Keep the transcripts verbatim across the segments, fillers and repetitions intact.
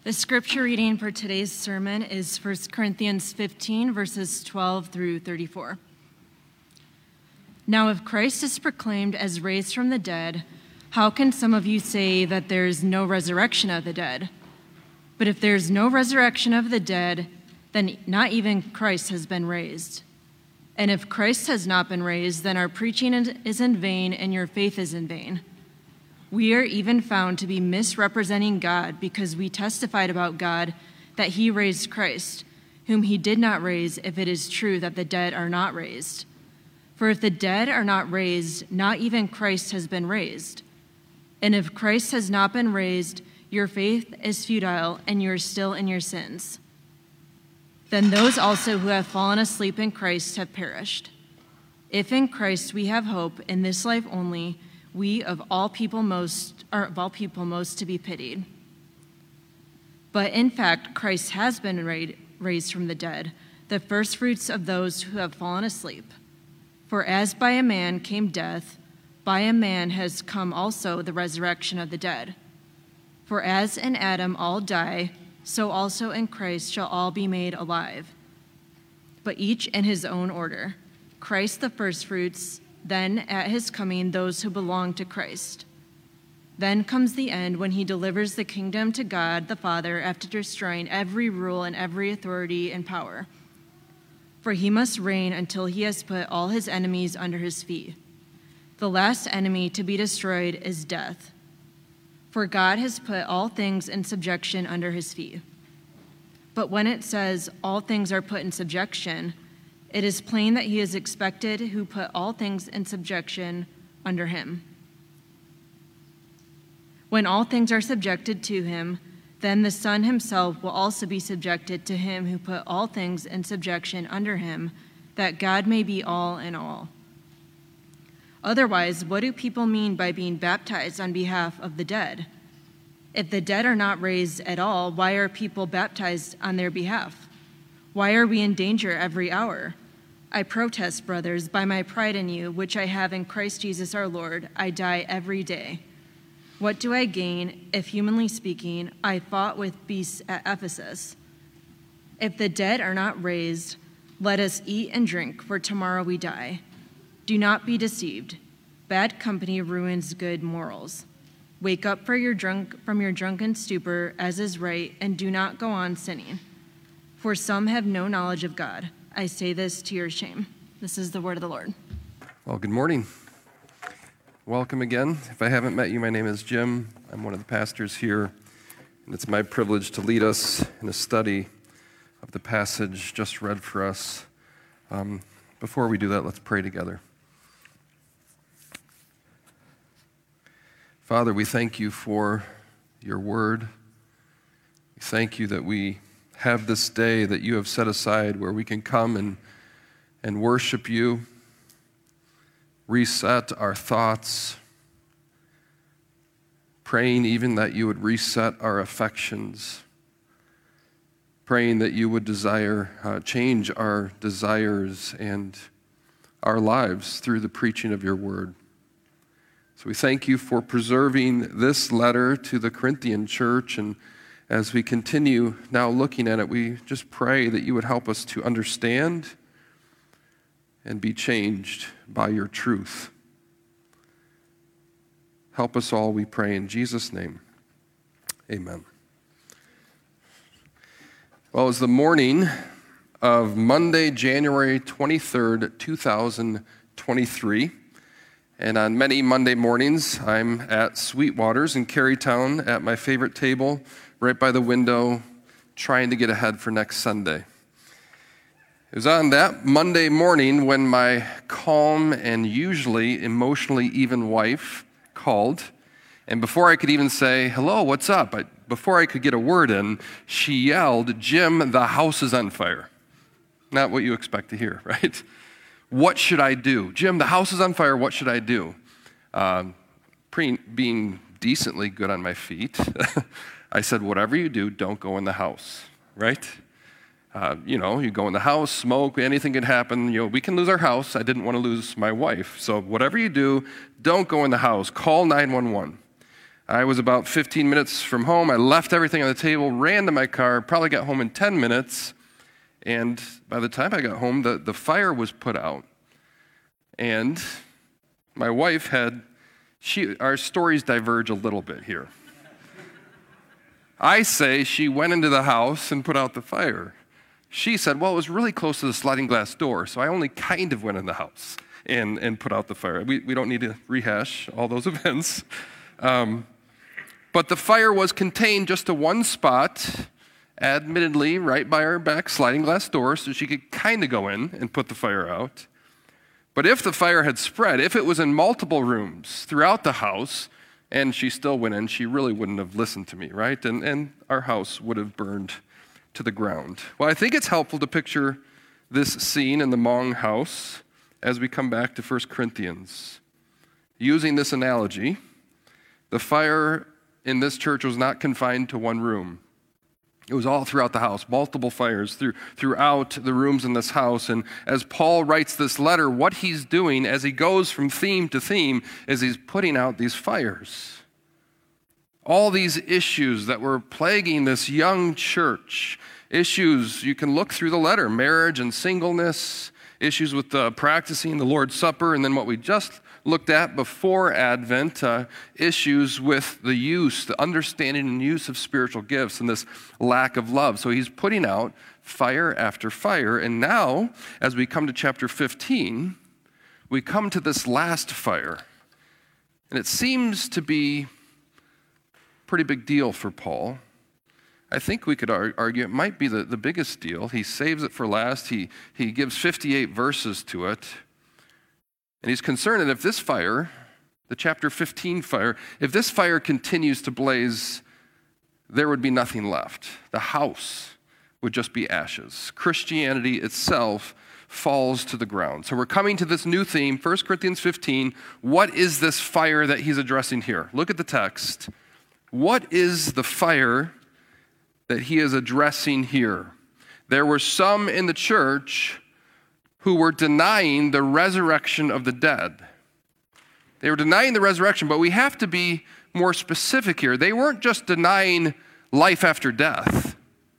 The scripture reading for today's sermon is First Corinthians fifteen, verses twelve through thirty-four. Now, if Christ is proclaimed as raised from the dead, how can some of you say that there is no resurrection of the dead? But if there is no resurrection of the dead, then not even Christ has been raised. And if Christ has not been raised, then our preaching is in vain and your faith is in vain. We are even found to be misrepresenting God because we testified about God that he raised Christ, whom he did not raise, if it is true that the dead are not raised. For if the dead are not raised, not even Christ has been raised. And if Christ has not been raised, your faith is futile and you are still in your sins. Then those also who have fallen asleep in Christ have perished. If in Christ we have hope in this life only, we of all people most are of all people most to be pitied. But in fact, Christ has been raised from the dead, the firstfruits of those who have fallen asleep. For as by a man came death, by a man has come also the resurrection of the dead. For as in Adam all die, so also in Christ shall all be made alive. But each in his own order. Christ the firstfruits, then at his coming those who belong to Christ. Then comes the end when he delivers the kingdom to God the Father after destroying every rule and every authority and power. For he must reign until he has put all his enemies under his feet. The last enemy to be destroyed is death. For God has put all things in subjection under his feet. But when it says all things are put in subjection, it is plain that he is expected who put all things in subjection under him. When all things are subjected to him, then the Son himself will also be subjected to him who put all things in subjection under him, that God may be all in all. Otherwise, what do people mean by being baptized on behalf of the dead? If the dead are not raised at all, why are people baptized on their behalf? Why are we in danger every hour? I protest, brothers, by my pride in you, which I have in Christ Jesus our Lord, I die every day. What do I gain if, humanly speaking, I fought with beasts at Ephesus? If the dead are not raised, let us eat and drink, for tomorrow we die. Do not be deceived. Bad company ruins good morals. Wake up for your drunk, from your drunken stupor, as is right, and do not go on sinning. For some have no knowledge of God. I say this to your shame. This is the word of the Lord. Well, good morning. Welcome again. If I haven't met you, my name is Jim. I'm one of the pastors here, and it's my privilege to lead us in a study of the passage just read for us. Um, before we do that, let's pray together. Father, we thank you for your word. We thank you that we have this day that you have set aside where we can come and, and worship you, reset our thoughts, praying even that you would reset our affections, praying that you would desire, uh, change our desires and our lives through the preaching of your word. So we thank you for preserving this letter to the Corinthian church, and as we continue now looking at it, we just pray that you would help us to understand and be changed by your truth. Help us all, we pray in Jesus' name. Amen. Well, it was the morning of Monday, January twenty-third, two thousand twenty-three. And on many Monday mornings, I'm at Sweetwater's in Carytown at my favorite table, right by the window, trying to get ahead for next Sunday. It was on that Monday morning when my calm and usually emotionally even wife called, and before I could even say, hello, what's up? I, before I could get a word in, she yelled, Jim, the house is on fire. Not what you expect to hear, right? What should I do? Jim, the house is on fire, what should I do? Um, pre- being decently good on my feet, I said, whatever you do, don't go in the house, right? Uh, you know, you go in the house, smoke, anything can happen. You know, we can lose our house. I didn't want to lose my wife. So whatever you do, don't go in the house. Call nine one one. I was about fifteen minutes from home. I left everything on the table, ran to my car, probably got home in ten minutes. And by the time I got home, the, the fire was put out. And my wife had, she, our stories diverge a little bit here. I say she went into the house and put out the fire. She said, well, it was really close to the sliding glass door, so I only kind of went in the house and, and put out the fire. We, we don't need to rehash all those events. Um, but the fire was contained just to one spot, admittedly right by our back sliding glass door, so she could kind of go in and put the fire out. But if the fire had spread, if it was in multiple rooms throughout the house, and she still went in, she really wouldn't have listened to me, right? And, and our house would have burned to the ground. Well, I think it's helpful to picture this scene in the Hmong house as we come back to First Corinthians. Using this analogy, the fire in this church was not confined to one room. It was all throughout the house, multiple fires through, throughout the rooms in this house. And as Paul writes this letter, what he's doing as he goes from theme to theme is he's putting out these fires. All these issues that were plaguing this young church, issues, you can look through the letter, marriage and singleness, issues with uh, practicing the Lord's Supper, and then what we just looked at before Advent, uh, issues with the use, the understanding and use of spiritual gifts and this lack of love. So he's putting out fire after fire. And now, as we come to chapter fifteen, we come to this last fire. And it seems to be a pretty big deal for Paul. I think we could argue it might be the, the biggest deal. He saves it for last. He, he gives fifty-eight verses to it. And he's concerned that if this fire, the chapter fifteen fire, if this fire continues to blaze, there would be nothing left. The house would just be ashes. Christianity itself falls to the ground. So we're coming to this new theme, First Corinthians fifteen. What is this fire that he's addressing here? Look at the text. What is the fire that he is addressing here? There were some in the church who were denying the resurrection of the dead. They were denying the resurrection, but we have to be more specific here. They weren't just denying life after death.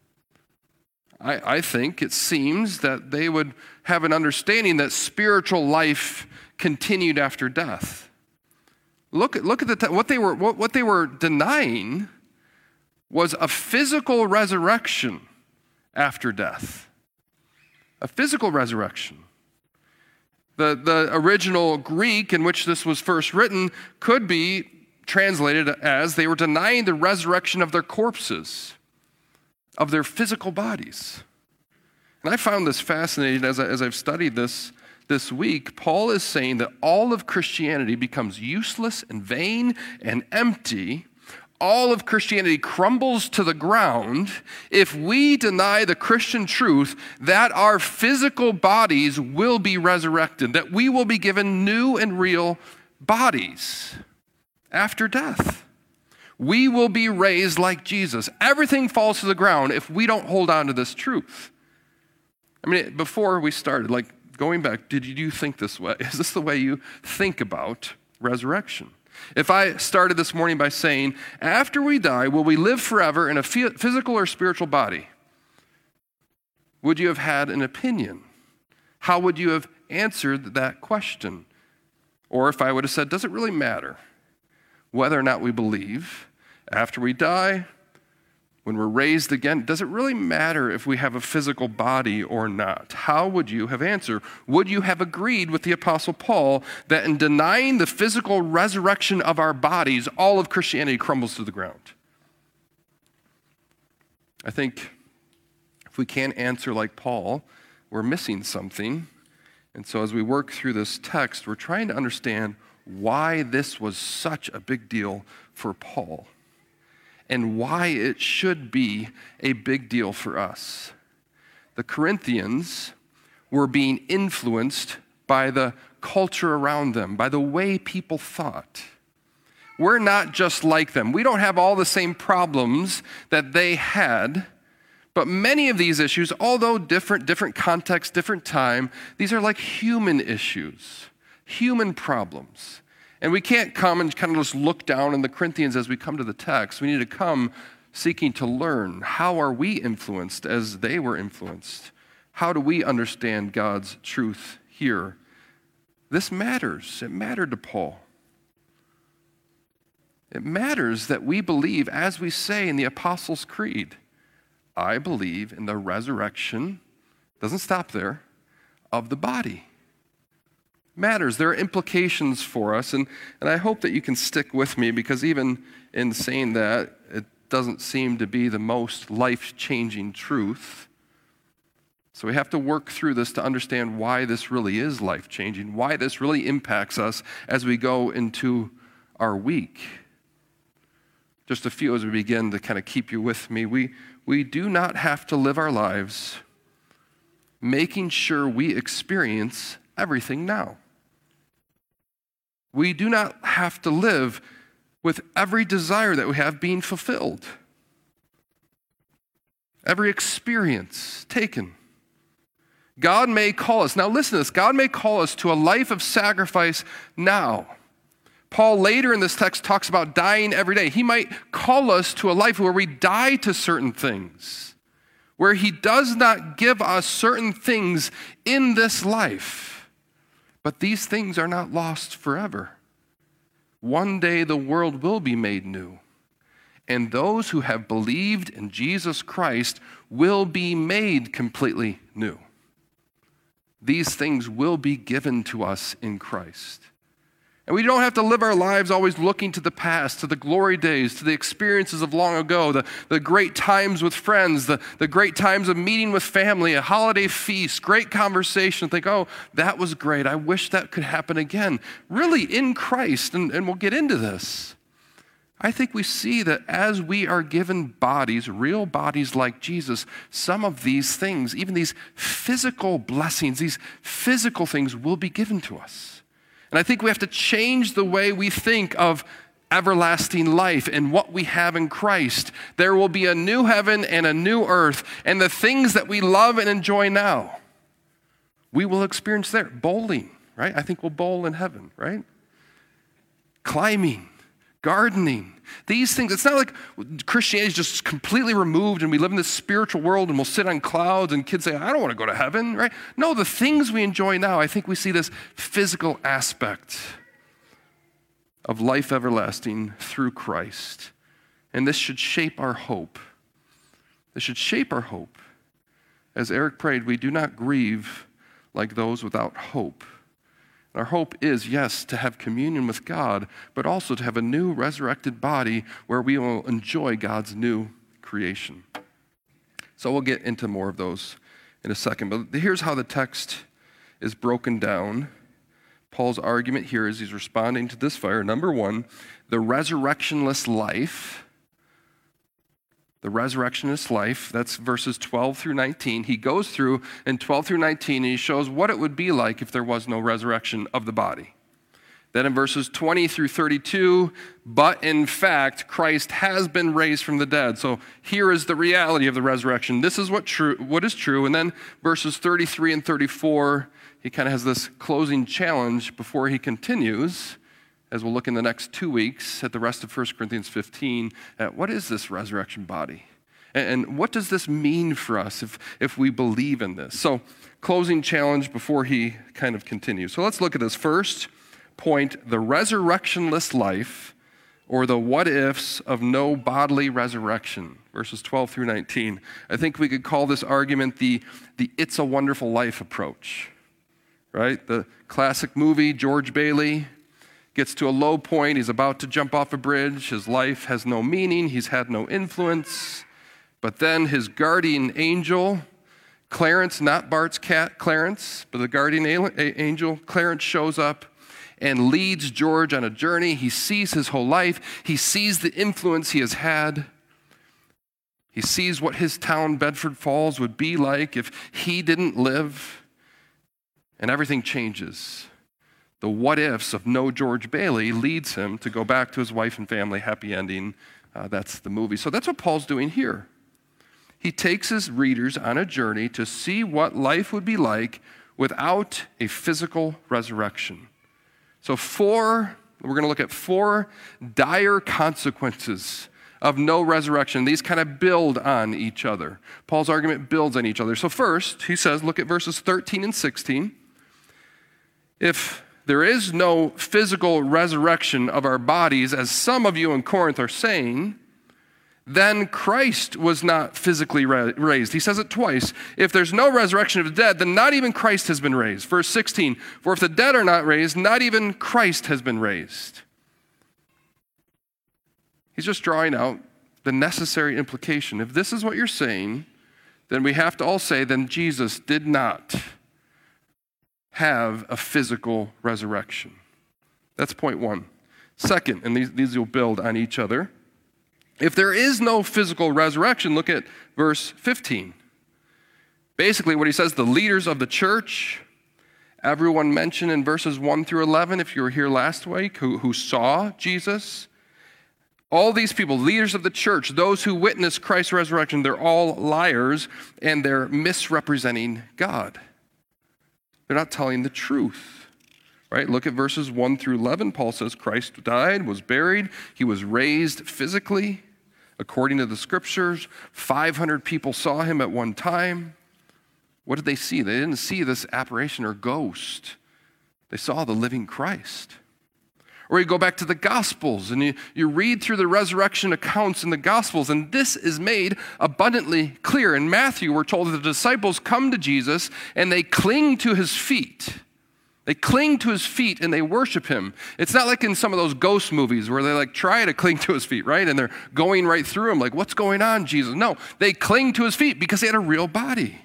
I, I think it seems that they would have an understanding that spiritual life continued after death. Look, look at the what they were what, what they were denying was a physical resurrection after death. A physical resurrection. The, the original Greek in which this was first written could be translated as they were denying the resurrection of their corpses, of their physical bodies. And I found this fascinating as, I, as I've studied this this week. Paul is saying that all of Christianity becomes useless and vain and empty. All of Christianity crumbles to the ground if we deny the Christian truth that our physical bodies will be resurrected, that we will be given new and real bodies after death. We will be raised like Jesus. Everything falls to the ground if we don't hold on to this truth. I mean, before we started, like going back, did you think this way? Is this the way you think about resurrection? If I started this morning by saying, after we die, will we live forever in a physical or spiritual body? Would you have had an opinion? How would you have answered that question? Or if I would have said, does it really matter whether or not we believe after we die, when we're raised again, does it really matter if we have a physical body or not? How would you have answered? Would you have agreed with the Apostle Paul that in denying the physical resurrection of our bodies, all of Christianity crumbles to the ground? I think if we can't answer like Paul, we're missing something. And so as we work through this text, we're trying to understand why this was such a big deal for Paul, and why it should be a big deal for us. The Corinthians were being influenced by the culture around them, by the way people thought. We're not just like them. We don't have all the same problems that they had, but many of these issues, although different, different context, different time, these are like human issues, human problems. And we can't come and kind of just look down in the Corinthians as we come to the text. We need to come seeking to learn. How are we influenced as they were influenced? How do we understand God's truth here? This matters. It mattered to Paul. It matters that we believe, as we say in the Apostles' Creed, I believe in the resurrection, doesn't stop there, of the body. Matters. There are implications for us, and, and I hope that you can stick with me, because even in saying that, it doesn't seem to be the most life-changing truth. So we have to work through this to understand why this really is life-changing, why this really impacts us as we go into our week. Just a few as we begin to kind of keep you with me. We, we do not have to live our lives making sure we experience everything now. We do not have to live with every desire that we have being fulfilled, every experience taken. God may call us, now listen to this, God may call us to a life of sacrifice now. Paul later in this text talks about dying every day. He might call us to a life where we die to certain things, where he does not give us certain things in this life. But these things are not lost forever. One day the world will be made new, and those who have believed in Jesus Christ will be made completely new. These things will be given to us in Christ. And we don't have to live our lives always looking to the past, to the glory days, to the experiences of long ago, the, the great times with friends, the, the great times of meeting with family, a holiday feast, great conversation. Think, oh, that was great. I wish that could happen again. Really, in Christ, and, and we'll get into this, I think we see that as we are given bodies, real bodies like Jesus, some of these things, even these physical blessings, these physical things will be given to us. And I think we have to change the way we think of everlasting life and what we have in Christ. There will be a new heaven and a new earth, and the things that we love and enjoy now, we will experience there. Bowling, right? I think we'll bowl in heaven, right? Climbing, gardening, these things. It's not like Christianity is just completely removed and we live in this spiritual world and we'll sit on clouds and kids say, I don't want to go to heaven, right? No, the things we enjoy now, I think we see this physical aspect of life everlasting through Christ. And this should shape our hope. This should shape our hope. As Eric prayed, we do not grieve like those without hope. Our hope is, yes, to have communion with God, but also to have a new resurrected body where we will enjoy God's new creation. So we'll get into more of those in a second. But here's how the text is broken down. Paul's argument here is he's responding to this fire. Number one, the resurrectionless life. The resurrectionist life, that's verses twelve through nineteen. He goes through in twelve through nineteen and he shows what it would be like if there was no resurrection of the body. Then in verses twenty through thirty-two, but in fact, Christ has been raised from the dead. So here is the reality of the resurrection. This is what true, what is true. And then verses thirty-three and thirty-four, he kind of has this closing challenge before he continues, as we'll look in the next two weeks at the rest of First Corinthians fifteen, at what is this resurrection body? And what does this mean for us if, if we believe in this? So, closing challenge before he kind of continues. So let's look at this first point, the resurrectionless life, or the what-ifs of no bodily resurrection, verses twelve through nineteen. I think we could call this argument the, the It's a Wonderful Life approach, right? The classic movie, George Bailey, gets to a low point. He's about to jump off a bridge. His life has no meaning. He's had no influence. But then his guardian angel, Clarence, not Bart's cat, Clarence, but the guardian angel, Clarence, shows up and leads George on a journey. He sees his whole life. He sees the influence he has had. He sees what his town, Bedford Falls, would be like if he didn't live. And everything changes. The what-ifs of no George Bailey leads him to go back to his wife and family, happy ending. Uh, that's the movie. So that's what Paul's doing here. He takes his readers on a journey to see what life would be like without a physical resurrection. So four, We're going to look at four dire consequences of no resurrection. These kind of build on each other. Paul's argument builds on each other. So first, he says, look at verses thirteen and sixteen. If there is no physical resurrection of our bodies, as some of you in Corinth are saying, then Christ was not physically raised. He says it twice. If there's no resurrection of the dead, then not even Christ has been raised. Verse sixteen, for if the dead are not raised, not even Christ has been raised. He's just drawing out the necessary implication. If this is what you're saying, then we have to all say, then Jesus did not have a physical resurrection. That's point one. Second, and these, these will build on each other. If there is no physical resurrection, look at verse fifteen. Basically what he says, the leaders of the church, everyone mentioned in verses one through eleven, if you were here last week, who, who saw Jesus, all these people, leaders of the church, those who witnessed Christ's resurrection, they're all liars and they're misrepresenting God. They're not telling the truth. Right? Look at verses one through eleven. Paul says Christ died, was buried, he was raised physically. According to the scriptures, five hundred people saw him at one time. What did they see? They didn't see this apparition or ghost. They saw the living Christ. Or you go back to the Gospels and you, you read through the resurrection accounts in the Gospels, and this is made abundantly clear. In Matthew, we're told that the disciples come to Jesus and they cling to his feet. They cling to his feet and they worship him. It's not like in some of those ghost movies where they like try to cling to his feet, right? And they're going right through him like, what's going on, Jesus? No, they cling to his feet because he had a real body.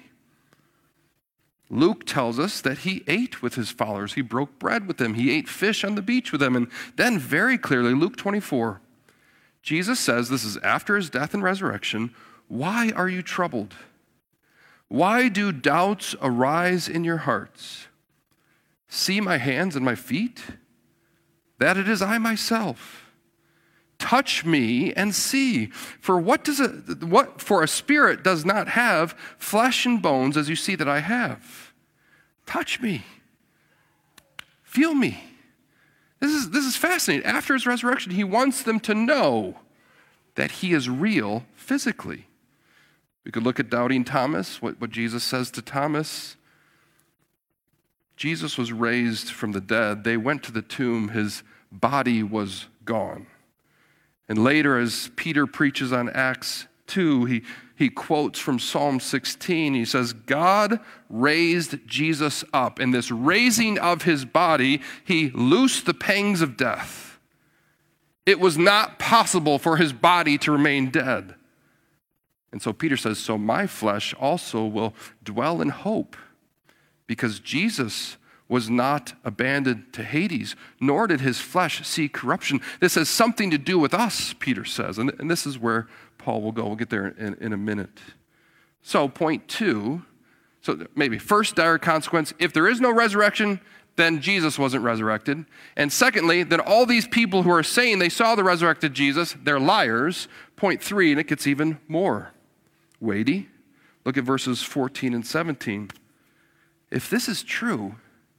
Luke tells us that he ate with his followers. He broke bread with them. He ate fish on the beach with them. And then very clearly, Luke twenty-four, Jesus says, this is after his death and resurrection, why are you troubled? Why do doubts arise in your hearts? See my hands and my feet, that it is I myself. Touch me and see. For what does it, what for a spirit does not have flesh and bones as you see that I have. Touch me. Feel me. This is, this is fascinating. After his resurrection, he wants them to know that he is real physically. We could look at doubting Thomas, what, what Jesus says to Thomas. Jesus was raised from the dead. They went to the tomb. His body was gone. And later, as Peter preaches on Acts two, he, he quotes from Psalm sixteen. He says, God raised Jesus up. In this raising of his body, he loosed the pangs of death. It was not possible for his body to remain dead. And so Peter says, so my flesh also will dwell in hope, because Jesus was not abandoned to Hades, nor did his flesh see corruption. This has something to do with us, Peter says, and, and this is where Paul will go. We'll get there in, in a minute. So point two, so maybe first dire consequence, if there is no resurrection, then Jesus wasn't resurrected. And secondly, then all these people who are saying they saw the resurrected Jesus, they're liars. Point three, and it gets even more weighty. Look at verses fourteen and seventeen. If this is true,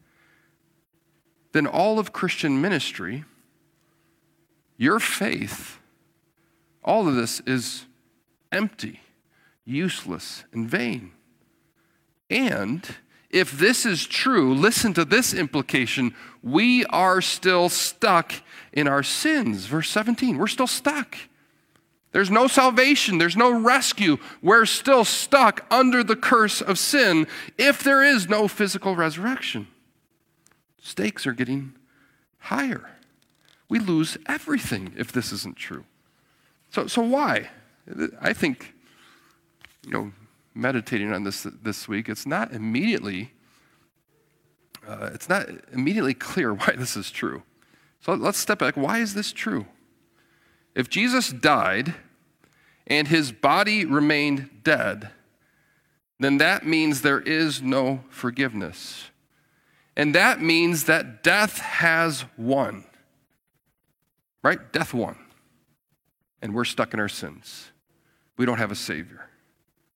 then all of Christian ministry, your faith, all of this is empty, useless, and vain. And if this is true, listen to this implication. We are still stuck in our sins. Verse seventeen, we're still stuck. There's no salvation. There's no rescue. We're still stuck under the curse of sin if there is no physical resurrection. Stakes are getting higher. We lose everything if this isn't true. So, so why? I think, you know, meditating on this this week, it's not immediately, uh, it's not immediately clear why this is true. So let's step back. Why is this true? If Jesus died and his body remained dead, then that means there is no forgiveness. And that means that death has won. Right? Death won. And we're stuck in our sins. We don't have a Savior.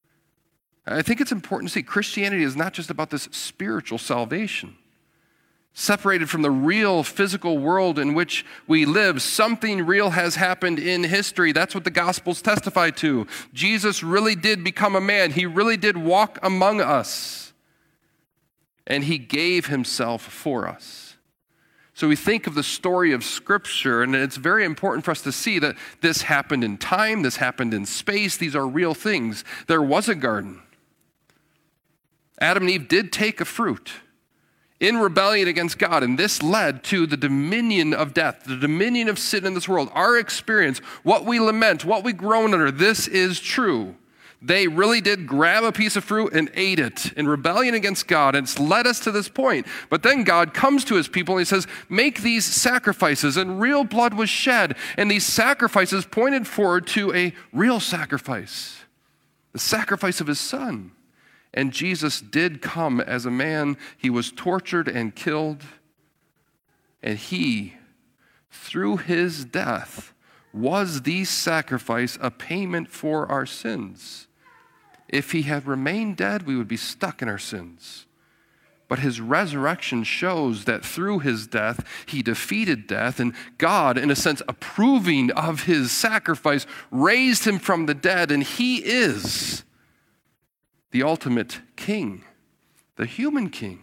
I think it's important to see Christianity is not just about this spiritual salvation. separated from the real physical world in which we live. Something real has happened in history. That's what the Gospels testify to. Jesus really did become a man. He really did walk among us. And he gave himself for us. So we think of the story of Scripture, and it's very important for us to see that this happened in time, this happened in space. These are real things. There was a garden. Adam and Eve did take a fruit in rebellion against God, and this led to the dominion of death, the dominion of sin in this world. Our experience, what we lament, what we groan under, this is true. They really did grab a piece of fruit and ate it in rebellion against God, and it's led us to this point. But then God comes to his people and he says, make these sacrifices, and real blood was shed, and these sacrifices pointed forward to a real sacrifice, the sacrifice of his son. And Jesus did come as a man. He was tortured and killed. And he, through his death, was the sacrifice, a payment for our sins. If he had remained dead, we would be stuck in our sins. But his resurrection shows that through his death, he defeated death, and God, in a sense, approving of his sacrifice, raised him from the dead, and he is the ultimate king, the human king,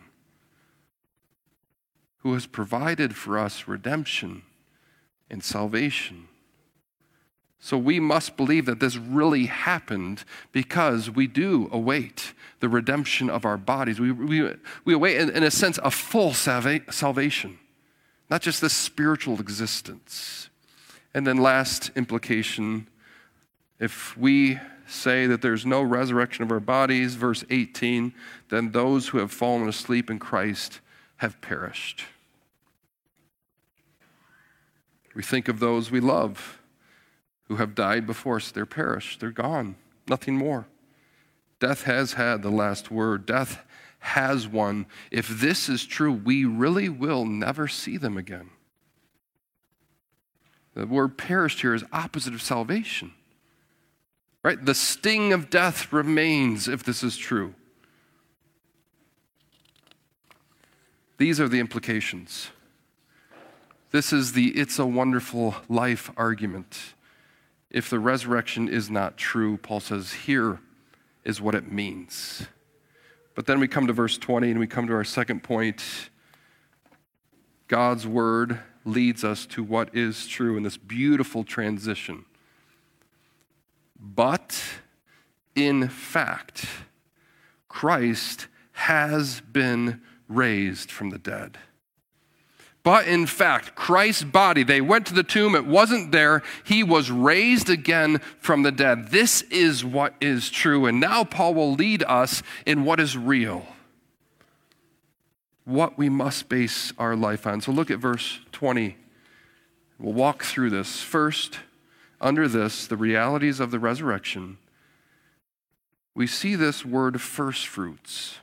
who has provided for us redemption and salvation. So we must believe that this really happened because we do await the redemption of our bodies. We, we, we await, in, in a sense, a full salva- salvation, not just this spiritual existence. And then last implication, if we say that there's no resurrection of our bodies, verse eighteen, then those who have fallen asleep in Christ have perished. We think of those we love who have died before us. They're perished. They're gone. Nothing more. Death has had the last word. Death has won. If this is true, we really will never see them again. The word perished here is opposite of salvation. Right? The sting of death remains if this is true. These are the implications. This is the "it's a wonderful life" argument. If the resurrection is not true, Paul says, here is what it means. But then we come to verse twenty and we come to our second point. God's word leads us to what is true in this beautiful transition. But in fact, Christ has been raised from the dead. But in fact, Christ's body, they went to the tomb, it wasn't there. He was raised again from the dead. This is what is true. And now Paul will lead us in what is real, what we must base our life on. So look at verse twenty. We'll walk through this. First, under this, the realities of the resurrection, we see this word first fruits.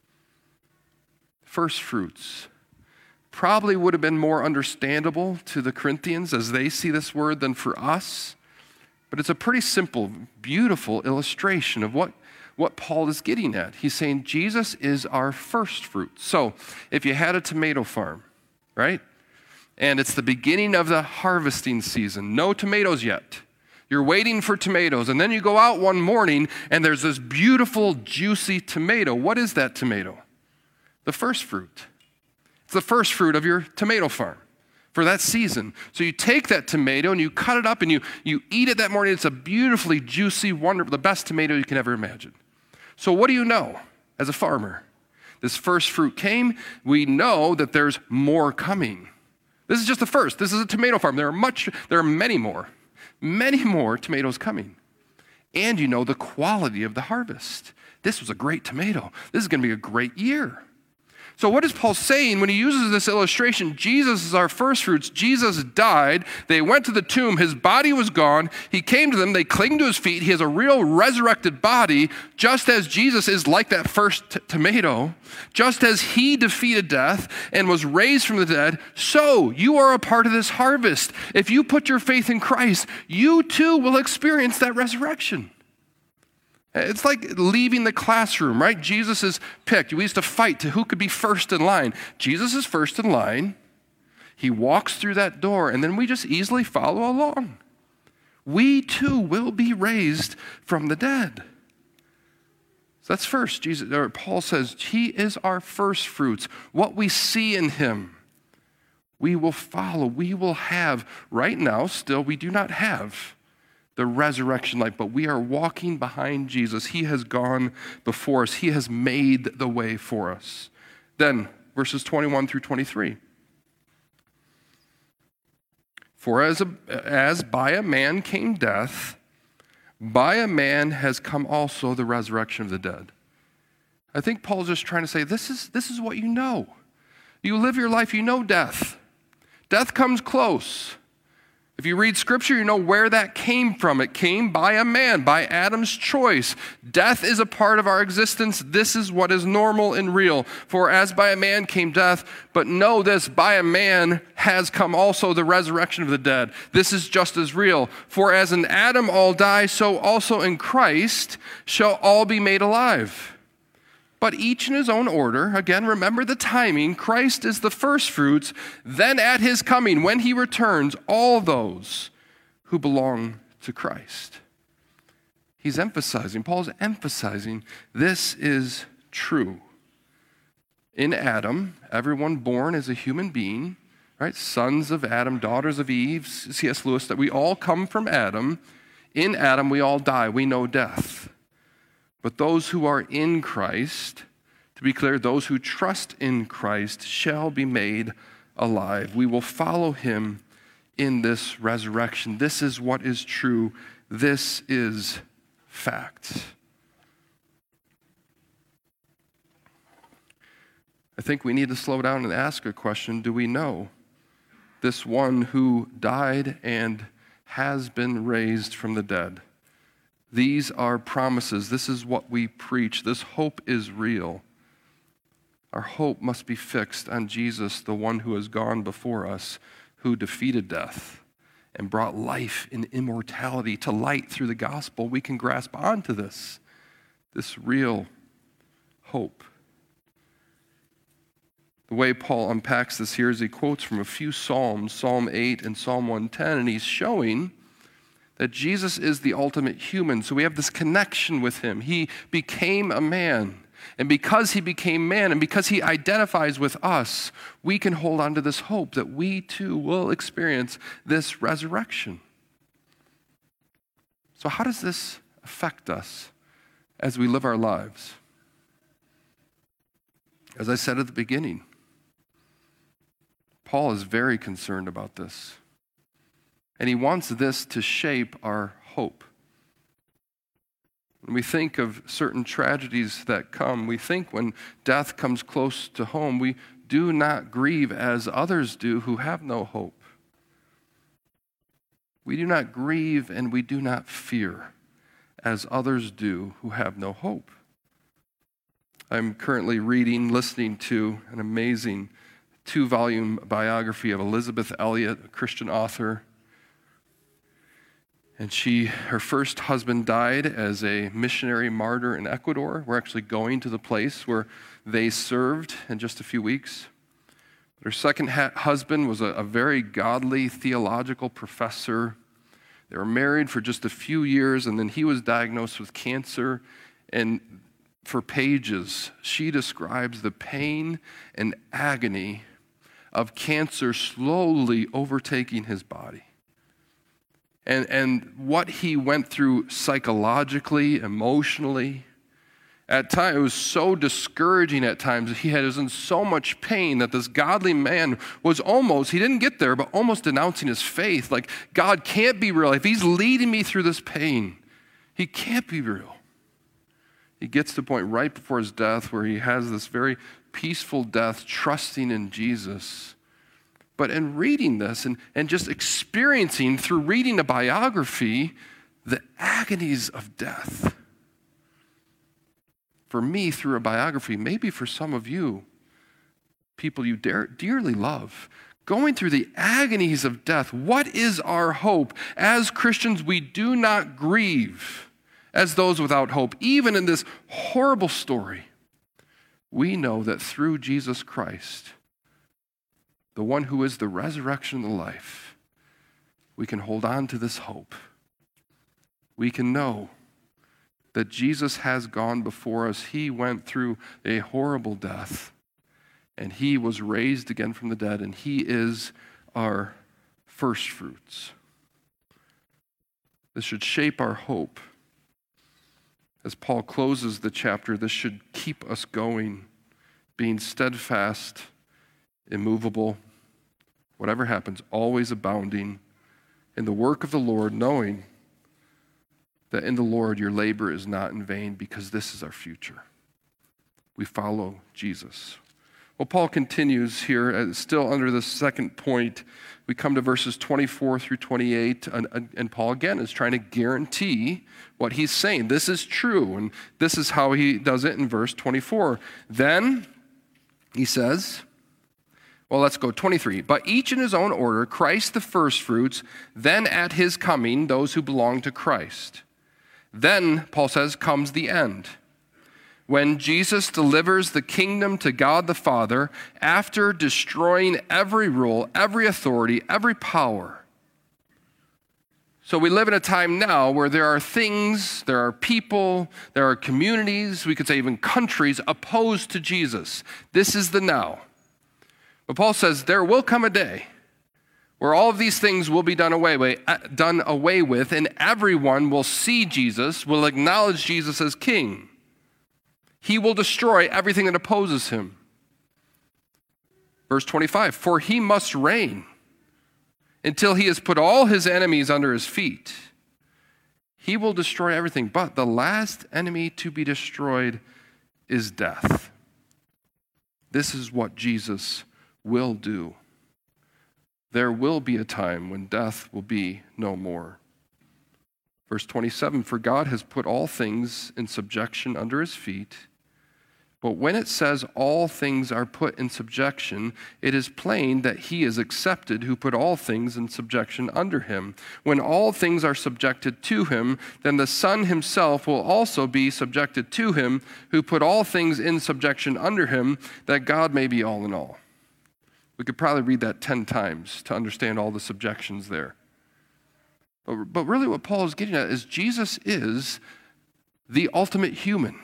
First fruits. Probably would have been more understandable to the Corinthians as they see this word than for us. But it's a pretty simple, beautiful illustration of what, what Paul is getting at. He's saying Jesus is our first fruit. So if you had a tomato farm, right? And it's the beginning of the harvesting season. No tomatoes yet. You're waiting for tomatoes. And then you go out one morning and there's this beautiful, juicy tomato. What is that tomato? The first fruit. It's the first fruit of your tomato farm for that season. So you take that tomato and you cut it up and you, you eat it that morning. It's a beautifully juicy, wonderful, the best tomato you can ever imagine. So what do you know as a farmer? This first fruit came. We know that there's more coming. This is just the first. This is a tomato farm. There are much, there are many more, many more tomatoes coming. And you know the quality of the harvest. This was a great tomato. This is going to be a great year. So what is Paul saying when he uses this illustration? Jesus is our first fruits. Jesus died. They went to the tomb. His body was gone. He came to them. They clinged to his feet. He has a real resurrected body, just as Jesus is like that first t- tomato. Just as he defeated death and was raised from the dead, so you are a part of this harvest. If you put your faith in Christ, you too will experience that resurrection. It's like leaving the classroom, right? Jesus is picked. We used to fight to who could be first in line. Jesus is first in line. He walks through that door, and then we just easily follow along. We too will be raised from the dead. So that's first. Jesus, or Paul says, he is our first fruits. What we see in him, we will follow. We will have. Right now, still, we do not have the resurrection life, but we are walking behind Jesus. He has gone before us. He has made the way for us. Then, verses twenty-one through twenty-three. For as, a, as by a man came death, by a man has come also the resurrection of the dead. I think Paul's just trying to say, this is, this is what you know. You live your life, you know death. Death comes close. If you read Scripture, you know where that came from. It came by a man, by Adam's choice. Death is a part of our existence. This is what is normal and real. For as by a man came death, but know this, by a man has come also the resurrection of the dead. This is just as real. For as in Adam all die, so also in Christ shall all be made alive. But each in his own order. Again, remember the timing. Christ is the first fruits. Then at his coming, when he returns, all those who belong to Christ. He's emphasizing, Paul's emphasizing, this is true. In Adam, everyone born is a human being, right? Sons of Adam, daughters of Eve, C S Lewis, that we all come from Adam. In Adam, we all die. We know death. But those who are in Christ, to be clear, those who trust in Christ shall be made alive. We will follow him in this resurrection. This is what is true. This is fact. I think we need to slow down and ask a question. Do we know this one who died and has been raised from the dead? These are promises. This is what we preach. This hope is real. Our hope must be fixed on Jesus, the one who has gone before us, who defeated death and brought life and immortality to light through the gospel. We can grasp onto this, this real hope. The way Paul unpacks this here is he quotes from a few Psalms, Psalm eight and Psalm one ten, and he's showing that Jesus is the ultimate human. So we have this connection with him. He became a man. And because he became man and because he identifies with us, we can hold on to this hope that we too will experience this resurrection. So how does this affect us as we live our lives? As I said at the beginning, Paul is very concerned about this. And he wants this to shape our hope. When we think of certain tragedies that come, we think when death comes close to home, we do not grieve as others do who have no hope. We do not grieve and we do not fear as others do who have no hope. I'm currently reading, listening to an amazing two-volume biography of Elisabeth Elliot, a Christian author. And she, her first husband died as a missionary martyr in Ecuador. We're actually going to the place where they served in just a few weeks. Her second ha- husband was a, a very godly theological professor. They were married for just a few years, and then he was diagnosed with cancer. And for pages, she describes the pain and agony of cancer slowly overtaking his body. And, and what he went through psychologically, emotionally. At times, it was so discouraging at times. He had, was in so much pain that this godly man was almost, he didn't get there, but almost denouncing his faith. Like, God can't be real. If he's leading me through this pain, he can't be real. He gets to the point right before his death where he has this very peaceful death, trusting in Jesus. But in reading this and, and just experiencing through reading a biography the agonies of death. For me, through a biography, maybe for some of you, people you dare, dearly love, going through the agonies of death. What is our hope? As Christians, we do not grieve as those without hope. Even in this horrible story, we know that through Jesus Christ, the one who is the resurrection and the life, we can hold on to this hope. We can know that Jesus has gone before us. He went through a horrible death, and he was raised again from the dead, and he is our first fruits. This should shape our hope. As Paul closes the chapter, this should keep us going, being steadfast, immovable, whatever happens, always abounding in the work of the Lord, knowing that in the Lord your labor is not in vain, because this is our future. We follow Jesus. Well, Paul continues here, uh, still under the second point. We come to verses twenty-four through twenty-eight, and, and Paul again is trying to guarantee what he's saying. This is true, and this is how he does it in verse twenty-four. Then, he says, well, let's go twenty-three. But each in his own order, Christ the firstfruits, then at his coming, those who belong to Christ. Then, Paul says, comes the end, when Jesus delivers the kingdom to God the Father after destroying every rule, every authority, every power. So we live in a time now where there are things, there are people, there are communities, we could say even countries opposed to Jesus. This is the now. But Paul says there will come a day where all of these things will be done away with, done away with, and everyone will see Jesus, will acknowledge Jesus as king. He will destroy everything that opposes him. Verse twenty-five, for he must reign until he has put all his enemies under his feet. He will destroy everything, but the last enemy to be destroyed is death. This is what Jesus will do. There will be a time when death will be no more. Verse twenty-seven, for God has put all things in subjection under his feet. But when it says all things are put in subjection, it is plain that he is accepted who put all things in subjection under him. When all things are subjected to him, then the Son himself will also be subjected to him who put all things in subjection under him, that God may be all in all. We could probably read that ten times to understand all the subjections there. But, but really what Paul is getting at is Jesus is the ultimate human.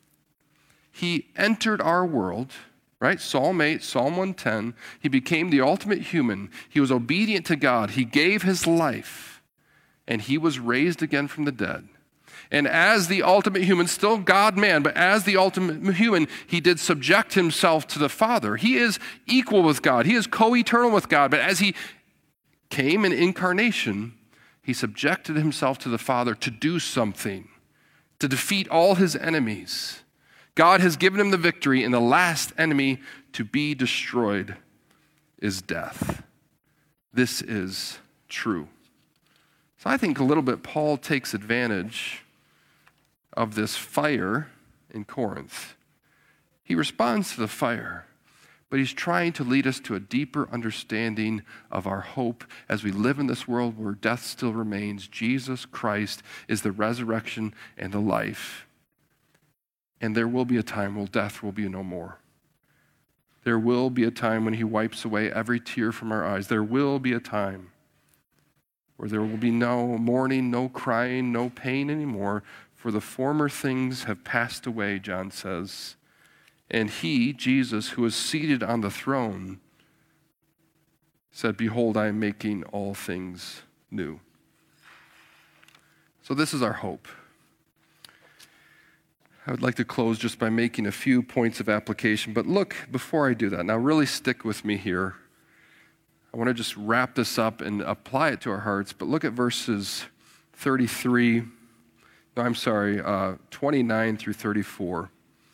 He entered our world, right? Psalm eight, Psalm one ten. He became the ultimate human. He was obedient to God. He gave his life, and he was raised again from the dead. And as the ultimate human, still God-man, but as the ultimate human, he did subject himself to the Father. He is equal with God. He is co-eternal with God. But as he came in incarnation, he subjected himself to the Father to do something, to defeat all his enemies. God has given him the victory, and the last enemy to be destroyed is death. This is true. So I think a little bit Paul takes advantage of this fire in Corinth. He responds to the fire, but he's trying to lead us to a deeper understanding of our hope as we live in this world where death still remains. Jesus Christ is the resurrection and the life. And there will be a time when death will be no more. There will be a time when he wipes away every tear from our eyes. There will be a time where there will be no mourning, no crying, no pain anymore, for the former things have passed away, John says. And he, Jesus, who is seated on the throne, said, behold, I am making all things new. So this is our hope. I would like to close just by making a few points of application. But look, before I do that, now really stick with me here. I want to just wrap this up and apply it to our hearts. But look at verses thirty-three, no, I'm sorry, uh, twenty-nine through thirty-four.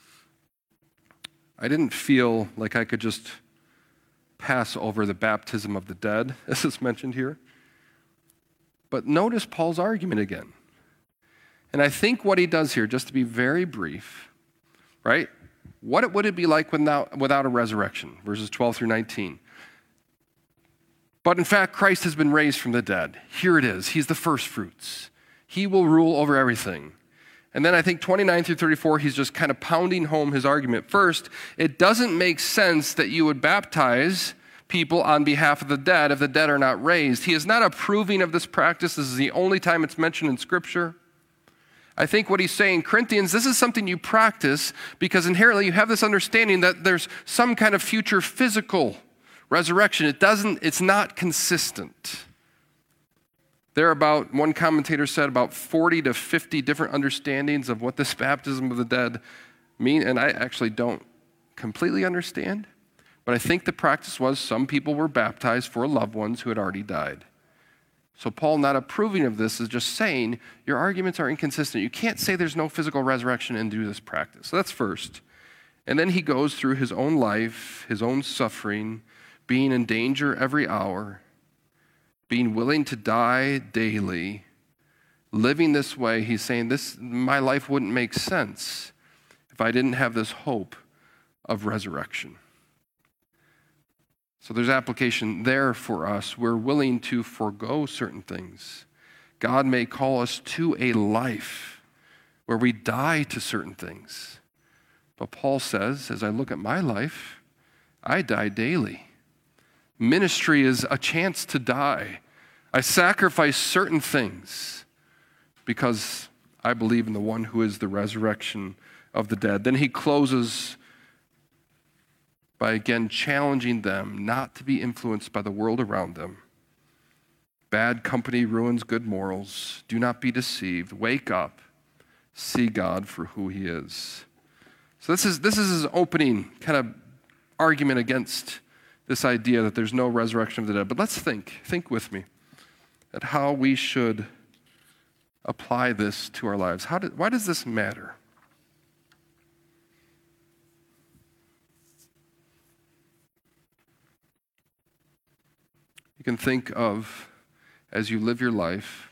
I didn't feel like I could just pass over the baptism of the dead, as is mentioned here. But notice Paul's argument again. And I think what he does here, just to be very brief, right? What would it be like without, without a resurrection? Verses twelve through nineteen. But in fact, Christ has been raised from the dead. Here it is. He's the first fruits. He will rule over everything. And then I think twenty-nine through thirty-four, he's just kind of pounding home his argument. First, it doesn't make sense that you would baptize people on behalf of the dead if the dead are not raised. He is not approving of this practice. This is the only time it's mentioned in Scripture. I think what he's saying, Corinthians, this is something you practice because inherently you have this understanding that there's some kind of future physical resurrection. It doesn't, it's not consistent. There are about, one commentator said, about forty to fifty different understandings of what this baptism of the dead mean, and I actually don't completely understand, but I think the practice was some people were baptized for loved ones who had already died. So Paul, not approving of this, is just saying your arguments are inconsistent. You can't say there's no physical resurrection and do this practice. So that's first. And then he goes through his own life, his own suffering, being in danger every hour, being willing to die daily, living this way. He's saying, this, my life wouldn't make sense if I didn't have this hope of resurrection. So there's application there for us. We're willing to forego certain things. God may call us to a life where we die to certain things. But Paul says, as I look at my life, I die daily. Ministry is a chance to die. I sacrifice certain things because I believe in the one who is the resurrection of the dead. Then he closes by again challenging them not to be influenced by the world around them. Bad company ruins good morals. Do not be deceived. Wake up. See God for who he is. So this is this is his opening kind of argument against this idea that there's no resurrection of the dead. But let's think, think with me, at how we should apply this to our lives. How do, why does this matter? You can think of, as you live your life,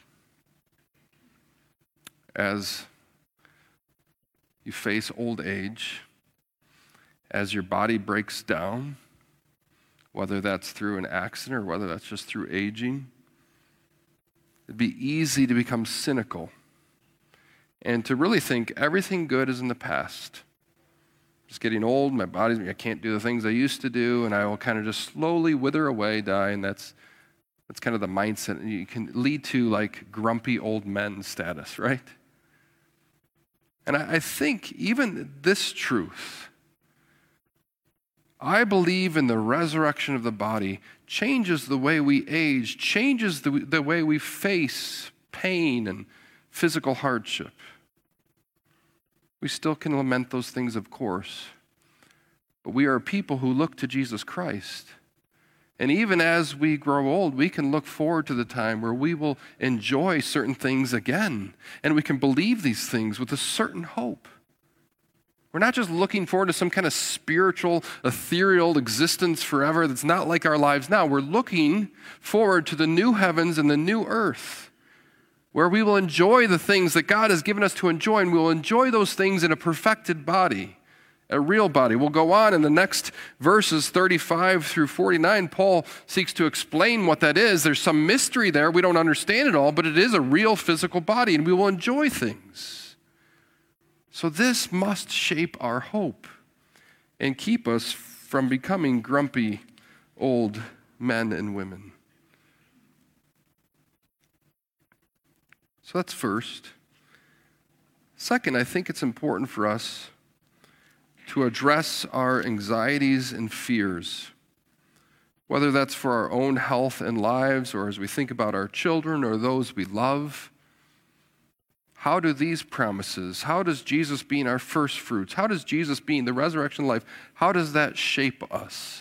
as you face old age, as your body breaks down, whether that's through an accident or whether that's just through aging, it'd be easy to become cynical and to really think everything good is in the past. Just getting old, my body's, I can't do the things I used to do, and I will kind of just slowly wither away, die, and that's that's kind of the mindset. You can lead to like grumpy old men status, right? And I, I think even this truth, I believe in the resurrection of the body, changes the way we age, changes the, the way we face pain and physical hardship. We still can lament those things, of course, but we are people who look to Jesus Christ. And even as we grow old, we can look forward to the time where we will enjoy certain things again, and we can believe these things with a certain hope. We're not just looking forward to some kind of spiritual, ethereal existence forever that's not like our lives now. We're looking forward to the new heavens and the new earth, where we will enjoy the things that God has given us to enjoy, and we will enjoy those things in a perfected body, a real body. We'll go on in the next verses, thirty-five through forty-nine. Paul seeks to explain what that is. There's some mystery there. We don't understand it all, but it is a real physical body, and we will enjoy things. So this must shape our hope and keep us from becoming grumpy old men and women. So that's first. Second, I think it's important for us to address our anxieties and fears, whether that's for our own health and lives or as we think about our children or those we love. How do these promises, how does Jesus being our first fruits, how does Jesus being the resurrection life, how does that shape us?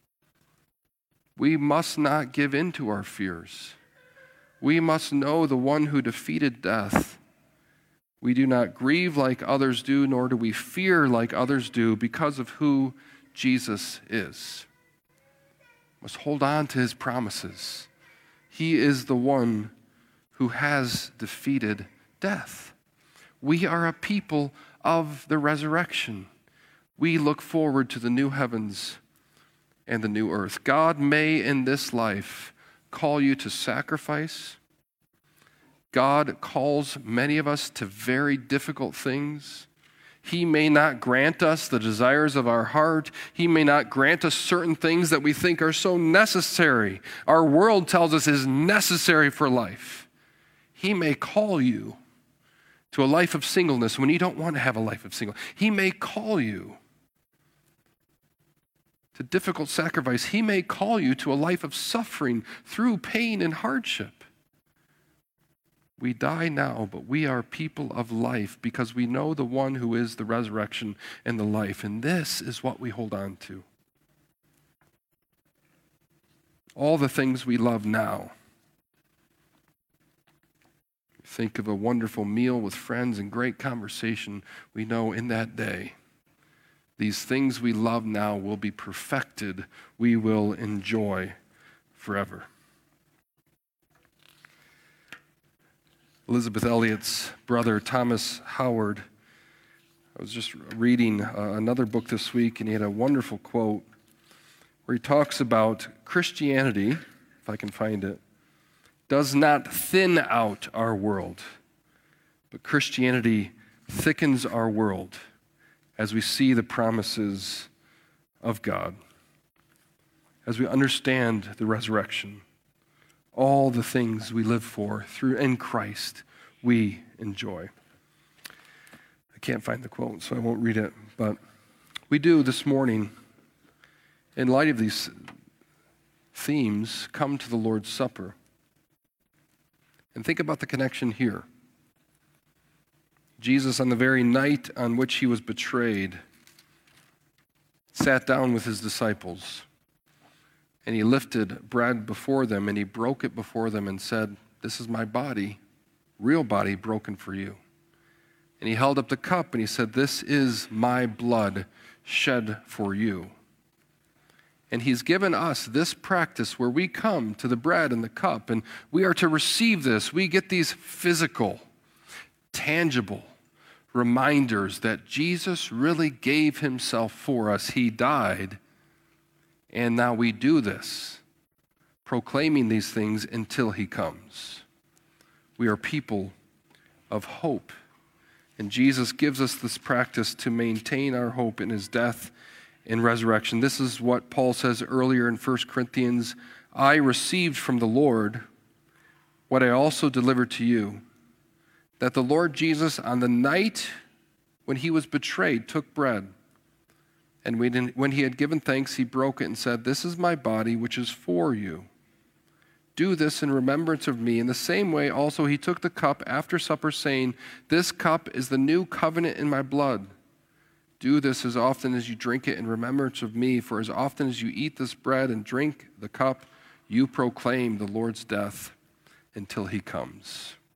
We must not give in to our fears. We must know the one who defeated death. We do not grieve like others do, nor do we fear like others do because of who Jesus is. We must hold on to his promises. He is the one who has defeated death. We are a people of the resurrection. We look forward to the new heavens and the new earth. God may in this life call you to sacrifice, God calls many of us to very difficult things. He may not grant us the desires of our heart. He may not grant us certain things that we think are so necessary. Our world tells us is necessary for life. He may call you to a life of singleness when you don't want to have a life of singleness. He may call you to difficult sacrifice. He may call you to a life of suffering through pain and hardship. We die now, but we are people of life because we know the one who is the resurrection and the life. And this is what we hold on to. All the things we love now. Think of a wonderful meal with friends and great conversation. We know in that day, these things we love now will be perfected. We will enjoy forever. Elizabeth Elliot's brother, Thomas Howard, I was just reading uh, another book this week, and he had a wonderful quote where he talks about Christianity, if I can find it, does not thin out our world, but Christianity thickens our world as we see the promises of God, as we understand the resurrection. All the things we live for through in Christ we enjoy. I can't find the quote, so I won't read it, but we do this morning, in light of these themes, come to the Lord's Supper. And think about the connection here. Jesus, on the very night on which he was betrayed, sat down with his disciples. And he lifted bread before them, and he broke it before them and said, "This is my body, real body, broken for you." And he held up the cup, and he said, "This is my blood shed for you." And he's given us this practice where we come to the bread and the cup, and we are to receive this. We get these physical, tangible reminders that Jesus really gave himself for us. He died. And now we do this, proclaiming these things until he comes. We are people of hope. And Jesus gives us this practice to maintain our hope in his death and resurrection. This is what Paul says earlier in First Corinthians, "I received from the Lord what I also delivered to you, that the Lord Jesus on the night when he was betrayed took bread. And when he had given thanks, he broke it and said, 'This is my body, which is for you. Do this in remembrance of me.' In the same way, also, he took the cup after supper, saying, 'This cup is the new covenant in my blood. Do this as often as you drink it in remembrance of me. For as often as you eat this bread and drink the cup, you proclaim the Lord's death until he comes.'"